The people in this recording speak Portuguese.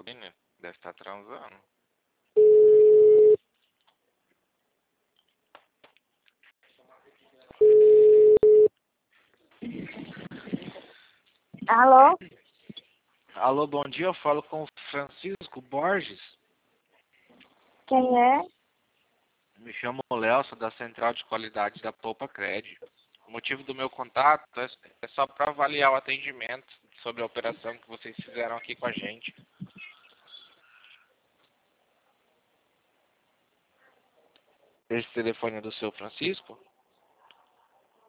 Caroline deve estar transando. Alô? Alô, bom dia, eu falo com o Francisco Borges. Quem é? Me chamo Léo, sou da Central de Qualidade da Poupa Cred. O motivo do meu contato é só para avaliar o atendimento sobre a operação que vocês fizeram aqui com a gente. Esse telefone é do seu Francisco?